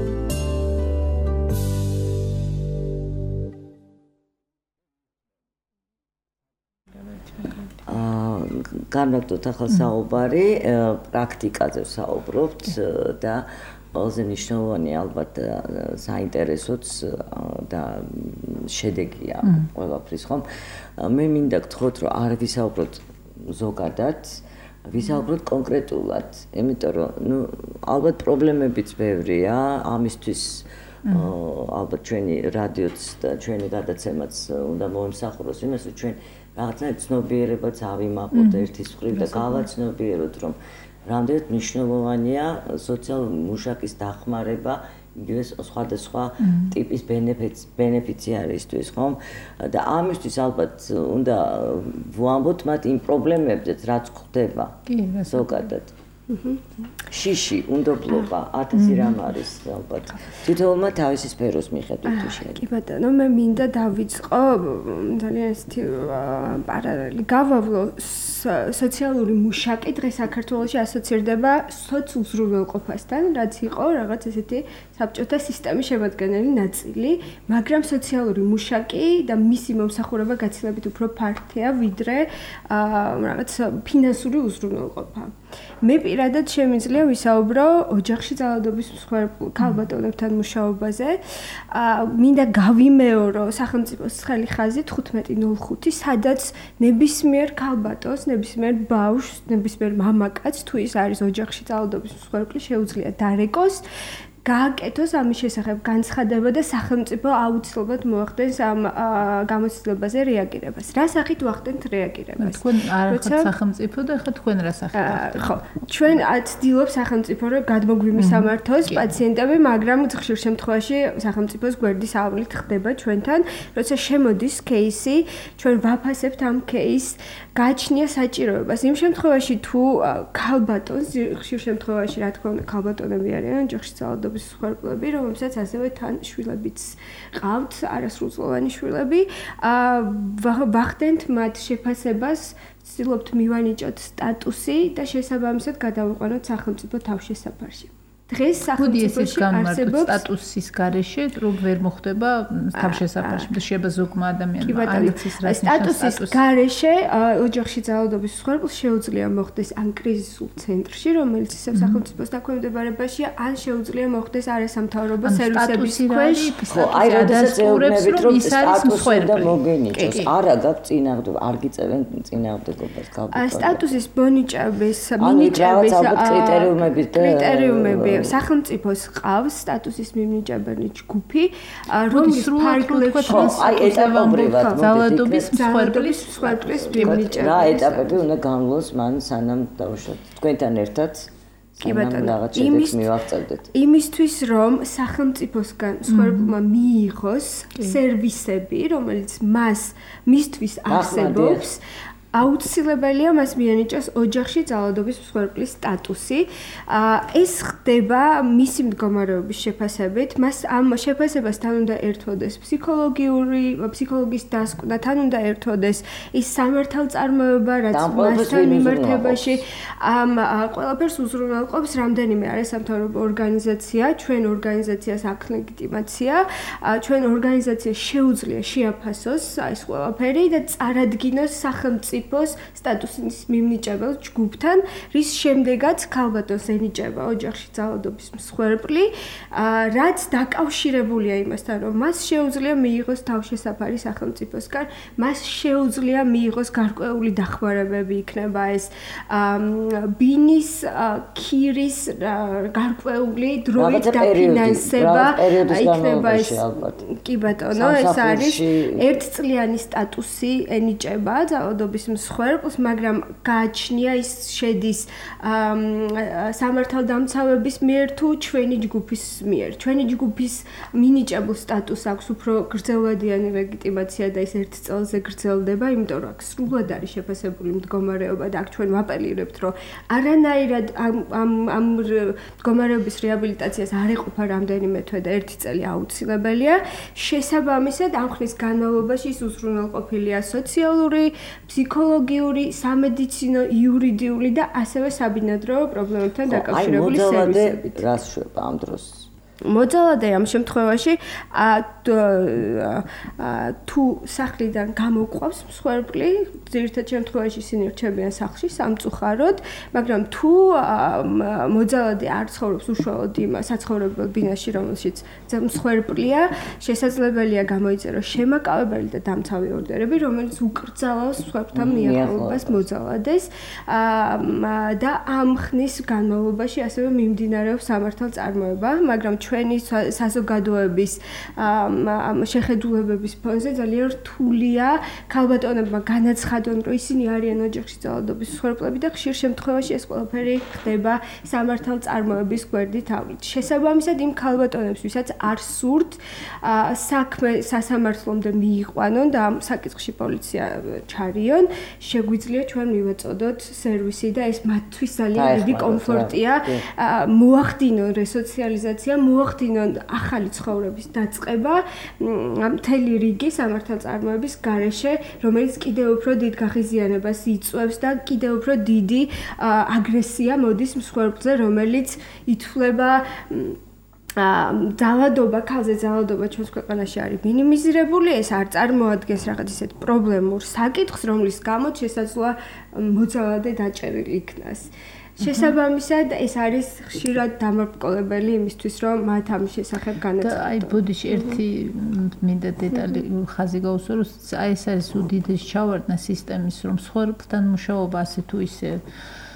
განვაგრძოთ ახალ საუბარი, პრაქტიკაზე ვსაუბრობთ და ყველაზე მნიშვნელოვანი ალბათ საინტერესოც და შედეგია ყველაფრის, ხომ? მე მინდა გთხოვთ, რომ არ ვისაუბროთ ზოგადად, ვისაუბროთ კონკრეტულად, იმიტომ რომ ალბათ პრობლემებიც ბევრია, ამისთვის ალბათ ჩვენი რადიოც და ჩვენი გადაცემაც უნდა მოემსახუროს იმას, რომ ჩვენ რაღაცნაირად ცნობიერებაც ავიმაყოთ ერთის მხრივ და გავაცნობიეროთ, რომ რამდენად მნიშვნელოვანია სოციალური მუშაკის დახმარება იგივე სხვადასხვა ტიპის ბენეფიციარისთვის, ხომ? და ამისთვის ალბათ უნდა ვამბოთ მათ იმ პრობლემებზეც, რაც ხდება ზოგადად. შიში, უნდობლობა, 1000 რამ არის ალბათ. თითოეულმა თავისი სფეროს მიხედვით თუ შეიძლება. კი ბატონო, მე მინდა დავიწყო ძალიან ესეთი პარალელი. გავავლო სოციალური მუშაკი დღეს საქართველოში ასოცირდება სოციალურზრუნველყოფასთან, რაც იყო რაღაც ესეთი საბჭოთა სისტემის შემადგენელი ნაწილი, მაგრამ სოციალური მუშაკი და მისი მომსახურება გაცილებით უფრო ფართია, ვიდრე რაღაც ფინანსური უზრუნველყოფა. მე პირადად შემიძლია ვისაუბრო ოჯახში ძალადობის მსხვერპლ ქალბატონებთან მუშაობაზე. მინდა გავიმეორო სახელმწიფოს ცხელი ხაზი 1505, სადაც ნებისმიერ ქალბატონს, ნებისმიერ ბავშვს, ნებისმიერ მამაკაცს, თუ ის არის ოჯახში ძალადობის მსხვერპლი, შეუძლია დარეკოს გააკეთოს ამის შესახებ განცხადება და სახელმწიფო აუცილებლად მოახდენს ამ გამოცდილებაზე რეაგირებას. რა სახით ვახდენთ რეაგირებას? თქვენ არ ხართ სახელმწიფო და ხა თქვენ რა სახით ვახდენთ? ხო, ჩვენ ცდილობ სახელმწიფო რომ გადმოგვიმისამართოს პაციენტები, მაგრამ ხშირ შემთხვევაში სახელმწიფოს გვერდის ავლით ხდება ჩვენთან, როცა შემოდის кейსი, ჩვენ ვაფასებთ ამ кейსს, გააჩნია საჭიროებას. იმ შემთხვევაში თუ ქალბატონს, ხშირ შემთხვევაში რა თქმა უნდა ქალბატონები არიან ოჯახში ძალადობის მსხვერპლები, რომელსაც ასევე თან შვილებიც ყავთ, არასრულწლოვანი შვილები, ვახდენთ მათ შეფასებას, ვცდილობთ მივანიჭოთ სტატუსი და შესაბამისად გადავიყვანოთ სახელმწიფო თავშესაფარში. დღეს სახელმწიფოში არსებობს სტატუსის გარეშე, რომ ვერ მოხდება თავშესაფარში, შეიძლება ზოგმა ადამიანმა აიცის რა სტატუსის გარეშე ოჯახში ძალადობის მსხვერპლს შეუძლია მოხდეს ან კრიზისულ ცენტრში, რომელიც ისევ სახელმწიფოს დაქვემდებარებაშია, ან შეუძლია მოხდეს არასამთავრობო სერვისების ქვეშ. ხო, აი როდესაც ეუბნებით, რომ სტატუსი და მოგენიჭოს, არა გაქვს წინააღმდეგ, არ გიწევენ წინააღმდეგობას ქალბატონებს. სტატუსის მონიჭების, მინიჭების კრიტერიუმები სახელმწიფოს ყავს სტატუსის მიმნიჭებელი ჯგუფი, რომლის ფარგლებში აი ეტაპობრივად ძალადობის მსხვერპლის მიმნიჭება. რა ეტაპები უნდა განვლოს მან სანამ დავუშვათ თქვენთან ერთად რაღაც შედეგს მივაღწევდეთ. იმისთვის რომ სახელმწიფოსგან მსხვერპლმა მიიღოს სერვისები, რომელიც მისთვის არსებობს, აუცილებელია მას მიანიჭოს ოჯახში ძალადობის მსხვერპლის სტატუსი. ეს ხდება მისი მდგომარეობის შეფასებით. მას ამ შეფასებასთან უნდა ერთვოდეს ფსიქოლოგის დასკვნა, თან უნდა ერთვოდეს ის სამართალწარმოება, რაც მასთან მიმართებაში ამ ყველაფერს უზრუნველყოფს რამდენიმე არასამთავრობო ორგანიზაცია, ჩვენ ორგანიზაციას აქვს ლეგიტიმაცია, ჩვენ ორგანიზაციას შეუძლია შეაფასოს ეს ყველაფერი და წარადგინოს სახელმწიფო სტატუსის მიმნიჭებელ ჯგუფთან, რის შემდეგაც ქალბატონს ენიჭება ოჯახში ძალადობის მსხვერპლი, რაც დაკავშირებულია იმასთან, რომ მას შეუძლია მიიღოს თავშესაფარი სახელმწიფოსგან, მას შეუძლია მიიღოს გარკვეული დახმარებები, იქნება ეს ბინის, ქირის გარკვეული დროით დაფინანსება, იქნება ეს კი ბატონო, ეს არის ერთწლიანი სტატუსი ენიჭება ძალადობის მსხვერპლს, მაგრამ გააჩნია ის შედის სამართალდამცავების მიერ თუ ჩვენი ჯგუფის მიერ. ჩვენი ჯგუფის მინიჭებულ სტატუსს აქვს უფრო გრძელვადიანი ლეგიტიმაცია და ის 1 წელზე გრძელდება, იმიტომ რომ აქ სრულად არის შეფასებული მდგომარეობა და აქ ჩვენ ვაპელირებთ, რომ არანაირად ამ მდგომარეობის რეაბილიტაციას არ ეყოფა რამდენიმე თვე და 1 წელი აუცილებელია. შესაბამისად, ამ ხნის განმავლობაში ის უზრუნველყოფილია სოციალური, ფსიქოლოგიური, სამედიცინო, იურიდიული და ასევე საბინადრო პრობლემებთან დაკავშირებული სერვისებით. რას შვება ამ დროს? მოძალადე ამ შემთხვევაში თუ სახლიდან გამოყვავს მსხვერპლი, ძირითად შემთხვევაში ისინი რჩებიან სახლში სამწუხაროდ, მაგრამ თუ მოძალადე არ ცხოვრობს უშუალოდ იმ საცხოვრებელ ბინაში, რომელშიც მსხვერპლია, შესაძლებელია გამოიწეროს შემაკავებელი და დამცავი ორდერები, რომელიც უკრძალავს მსხვერპლთან მიახლოებას მოძალადეს და ამ ხნის განმავლობაში ასევე მიმდინარეობს სამართალწარმოება, მაგრამ ჩვენი საზოგადოების შეხედულებების ფონზე ძალიან რთულია ქალბატონებმა განაცხადონ, რომ ისინი არიან ოჯახში ძალადობის მსხვერპლები და ხშირ შემთხვევაში ეს ყველაფერი ხდება სამართალწარმოების გვერდით ავლით. შესაბამისად, იმ ქალბატონებს, ვისაც არ სურთ საქმე სასამართლომდე მიიყვანონ და ამ საკითხში პოლიცია ჩარიონ, შეგვიძლია ჩვენ მივაწოდოთ სერვისი და ეს მათთვის ძალიან დიდი კომფორტია, მოახდინონ რესოციალიზაცია, მოახდინონ ახალი ცხოვრების დაწყება მთელი რიგი სამართალწარმოების გარეშე, რომელიც კიდევ უფრო დიდ გაღიზიანებას იწვევს და კიდევ უფრო დიდი აგრესია მოდის მსხვერპლზე, რომელიც ითვლება ძალადობა, ქალზე ძალადობა ჩვენს ქვეყანაში არის მინიმიზირებული, ეს არ წარმოადგენს რაღაც ისეთ პრობლემურ საკითხს, რომლის გამოც შესაძლოა მოძალადე დაჭერილი იქნას. შესაბამისად, ეს არის ხშირად დამარბკოლებელი იმისთვის, რომ მათ ამის შესახებ განაცხადონ. აი, ბოდიში ერთი მინდა დეტალი ხაზი გაუსვა, რომ ეს არის უდიდესი ჩავარდნა სისტემის, რომ მსხვერპლთან მუშაობა ასე თუ ისე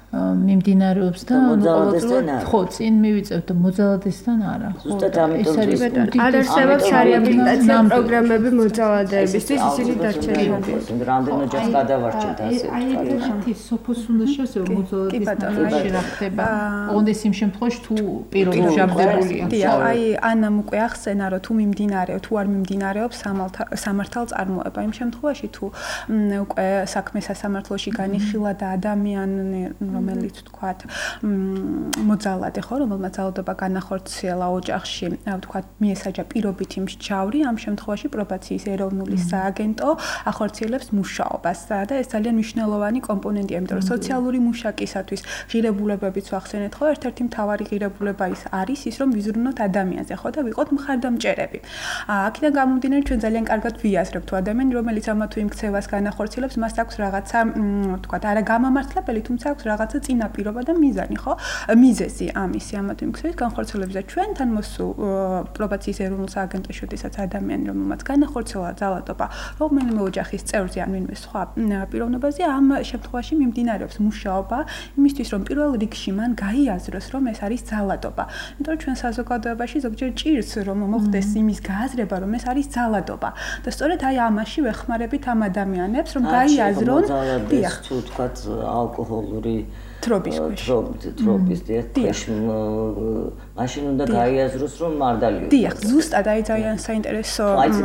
მიმდინარეობს და ხო წინ მივიწევთ და მოძალადესთან არა. ზუსტად ამიტომ არ არსებობს რეაბილიტაცია პროგრამები მოძალადეებისთვის, ისინი დარჩენილია. რამდენ ოჯახს გადავარჩენთ ასე. აი ეს სოფოს უნდა შეასრულოს მოძალადესთან რა ხდება. ოღონდ იმ შემთხვევაში თუ პიროვნულ ჟაბდებულია. აი ანამ უკვე ახსენა რომ თუ მიმდინარეობს, თუ არ მიმდინარეობს სამართალ წარმოება. იმ შემთხვევაში თუ უკვე საქმე სასამართლოში განიხილა და ადამიანი რომელიც თქვათ მოძალადე ხო რომელმაც ძალადობა განახორციელა ოჯახში თქვათ მიესაჯა პირობითი მსჯავრი ამ შემთხვევაში პრობაციის ეროვნული სააგენტო ახორციელებს მუშაობას და ეს ძალიან მნიშვნელოვანი კომპონენტია იმიტომ რომ სოციალური მუშაკისათვის ღირებულებებიც ვახსენეთ ხო ერთ-ერთი მთავარი ღირებულება ის არის ის რომ ვიზრუნოთ ადამიანზე ხო და ვიყოთ მხარდამჭერები აქედან გამომდინარე ჩვენ ძალიან კარგად ვიაზრებთ თუ ადამიანი რომელიც ამა თუ იმ ქცევას განახორციელებს მას აქვს რაღაცა თქვათ არა გამამართლებელი თუმცა აქვს რაღაცა წინაპირობა და მიზანი ხო მიზეზი ამისი ამა თუ იმ ქცევის განხორციელების და ჩვენთან მოსულ პრობაციის ეროვნულ სააგენტოში შესაძაც ადამიანი რომელმაც განახორციელა ძალადობა რომელიმე ოჯახის წევრზე ან ვინმე სხვა პიროვნებაზე ამ შემთხვევაში მიმდინარეობს მუშაობა იმისთვის რომ პირველ რიგში მან გაიაზროს რომ ეს არის ძალადობა იმიტომ რომ ჩვენ საზოგადოებაში ზოგჯერ ჭირს რომ მოხდეს იმის გააზრება რომ ეს არის ძალადობა და სწორედ აი ამაში ვეხმარებით ამ ადამიანებს რომ გაიაზრონ დიახ თუ თქვათ ალკოჰოლური თრობის დიახ მაშინ უნდა გაიაზროს რომ მარდალია დიახ ზუსტად აი ძალიან საინტერესო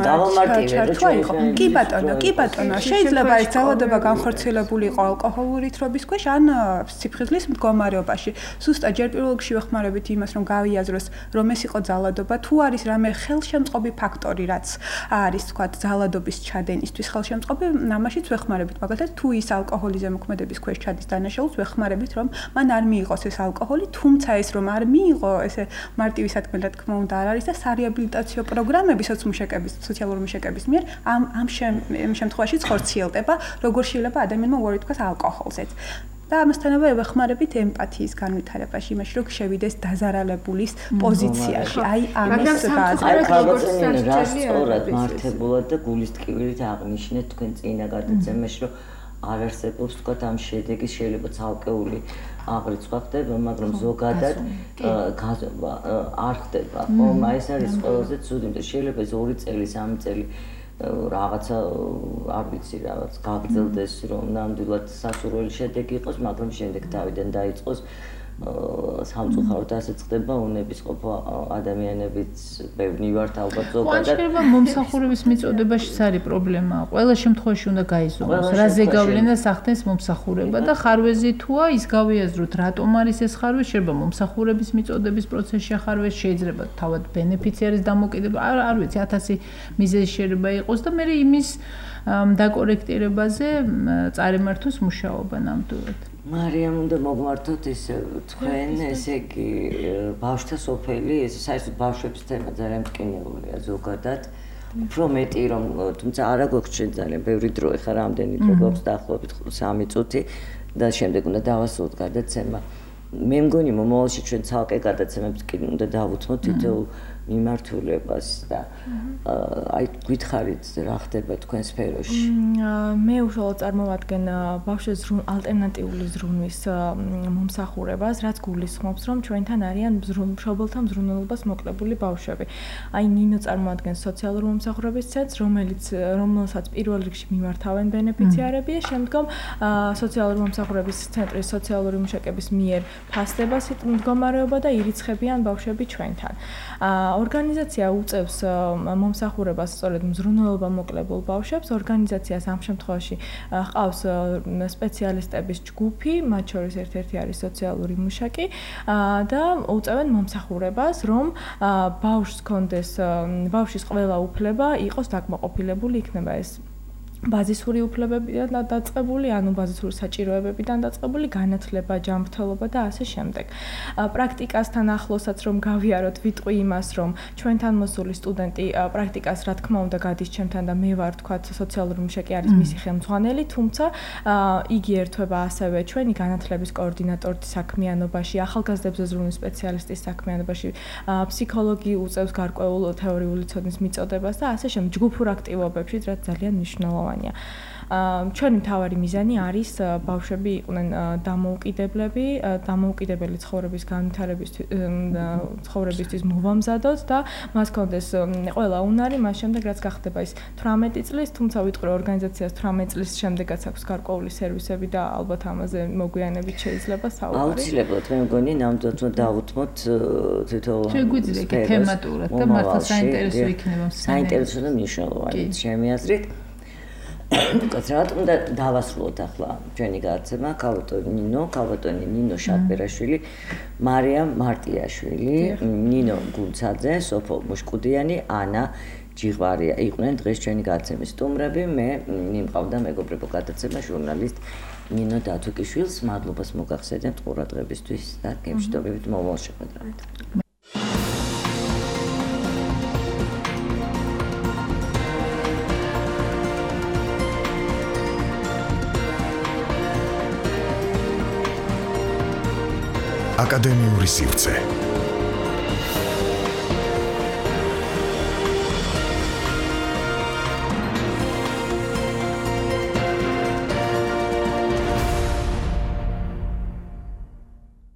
ჩარტვა იყო კი ბატონო შეიძლება ეს ძალადობა განხორციელებული იყო ალკოჰოლური თრობის ქვეშ ან სიფხიზლის მდგომარეობაში ზუსტად ჯერ პირველ რიგში ვეხმარებით იმას რომ გავიაზროს რომ ეს იყო ძალადობა თუ არის რამე ხელშემწყობი ფაქტორი რაც არის თქვა ძალადობის ჩადენისთვის ხელშემწყობი ამაშიც ვეხმარებით მაგალითად თუ ის ალკოჰოლის ზემოქმედების ქვეშ ჩადის დანაშაულს ვეხმარებით რომ მან არ მიიღოს ეს ალკოჰოლი თუმცა ეს რომ არ მიიღო ესე მარტივი სათქმე რა თქმა უნდა არ არის და სარეაბილიტაციო პროგრამები სოციალური მუშაკების მიერ ამ შემთხვევაში ხორციელდება როგორ შეიძლება ადამიანმა უარი თქვას ალკოჰოლზეც და ამასთანავე ვეხმარებით ემპათიის განვითარებაში იმაში რომ შევიდეს დაზარალებულის პოზიციაში აი ამის გააზრება რა სწორად მართებულად და გულის ტკივილით აღნიშნეთ თქვენ წინა გადაცემაში რომ არ არსებობს თქვა ამ შედეგის შეიძლება ცალკეული აღრიცხვა ხდება მაგრამ ზოგადად გაზრდა არ ხდება ხომ აი ეს არის ყველაზე ცუდი და შეიძლება ეს 2 წელი 3 წელი რაღაცა არ ვიცი რაღაც გაგრძელდეს რომ ნამდვილად სასურველი შედეგი იყოს მაგრამ შემდეგ თავიდან დაიწყოს სამწუხაროდ ასეც ხდება უნების ყოფა ადამიანებიც ბევრი ვართ ალბათ ზოგადად შეიძლება მომსახურების მიწოდებაში არის პრობლემა ყველა შემთხვევაში უნდა გაიზრუნოს რაზე გავლენა სახდენს მომსახურება და ხარვეზი თუა ის გავიაზროთ რატომ არის ეს ხარვეზი შეიძლება მომსახურების მიწოდების პროცესში ხარვეზი შეიძლება თავად ბენეფიციარის დამოკიდება არ ვიცი 1000 მიზეზი შეიძლება იყოს და მე იმის დაკორექტირებაზე წარიმართვის მუშაობა ნამდვილად მარიამ უნდა მოგმართოთ ესე თქვენ ესე იგი ბავშვთა სოფელი ეს საერთოდ ბავშვების თემა ძალიან მტკივნეულია ზოგადად უფრო მეტი რომ თუმცა არა გვაქვს ძალიან ბევრი დრო ეხა რამდენი დრო გვაქვს დაახლოებით 3 წუთი და შემდეგ უნდა დავასრულოთ გადაცემა მე მგონი მომავალში ჩვენ ცალკე გადაცემებს კი უნდა დავუთმოთ თითოეულ მიმართულებას და აი გითხარით რა ხდება თქვენ სფეროში მე უშუალოდ წარმოვადგენ ბავშვების ალტერნატიული ზრუნვის მომსახურებას რაც გულისხმობს რომ ჩვენთან არიან მშობელთა მზრუნველობას მოკლებული ბავშვები აი ნინო წარმოადგენს სოციალური მომსახურების ცენტრს რომელსაც პირველ რიგში მიმართავენ ბენეფიციარები და შემდგომ სოციალური მომსახურების ცენტრის სოციალური მუშაკების მიერ ფასდება მდგომარეობა და ირიცხებიან ბავშვები ჩვენთან ორგანიზაცია უწევს მომსახურებას სწორედ მზრუნველობა მოკლებულ ბავშვებს. ორგანიზაციას ამ შემთხვევაში ჰყავს სპეციალისტების ჯგუფი, მათ შორის ერთ-ერთი არის სოციალური მუშაკი და უწევენ მომსახურებას, რომ ბავშვს კონდეს ბავშვის ყველა უფლება იყოს დაკმაყოფილებული, იქნება ეს ბაზისური უფლებებიდან დაწყებული, ანუ ბაზისური საჭიროებებიდან დაწყებული, განათლება, ჯანმრთელობა და ასე შემდეგ. პრაქტიკასთან ახლოსაც რომ გავიაროთ, ვიტყვი იმას, რომ ჩვენთან მოსული სტუდენტი პრაქტიკას რა თქმა უნდა გადის ჩემთან და მე ვარ თქვათ სოციალური მუშაკი არის მისი ხელმძღვანელი, თუმცა იგი ერთვება ასევე ჩვენი განათლების კოორდინატორის საქმიანობაში, ახალგაზრდებზე ზრუნვის სპეციალისტის საქმიანობაში, ფსიქოლოგი უწევს გარკვეულ თეორიული ცოდნის მიწოდებას და ასე შემდეგ ჯგუფურ აქტივობებში, რაც ძალიან მნიშვნელოვანია. მნიშვნელოვანია. ჩვენი მთავარი მიზანი არის ბავშვები იყვნენ დამოუკიდებელი ცხოვრების განვითარებისთვის მოვამზადოთ და მას კონდეს ყველა უნარი მას შემდეგ რაც გახდება ის 18 წლის, თუმცა ვიტყვი ორგანიზაციას 18 წლის შემდეგაც აქვს გარკვეული სერვისები და ალბათ ამაზე მოგვიანებით შეიძლება საუბარი. აუცილებლად მე მგონი ნამდვილად დავუთმოთ თვითონ შეგვიძლია თემატურად და მართლა საინტერესო იქნება. საინტერესო და მნიშვნელოვანი ჩემი აზრით. რატომ და დავასრულოთ ახლა ჩვენი გადაცემა ქალბატონი ნინო შატბერაშვილი, მარიამ მარტიაშვილი, ნინო გულცაძე, სოფო მუშკუდიანი, ანა ჯიღვარია იყვნენ დღეს ჩვენი გადაცემის სტუმრები. მე მიმყავდა მეგობრებო გადაცემა ჟურნალისტ ნინო დათუკიშვილს. მადლობას მოგახსენებთ ყურადღებისთვის და გემშვიდობებით მომავალ შეხვედრამდე. აკადემიური სივრცე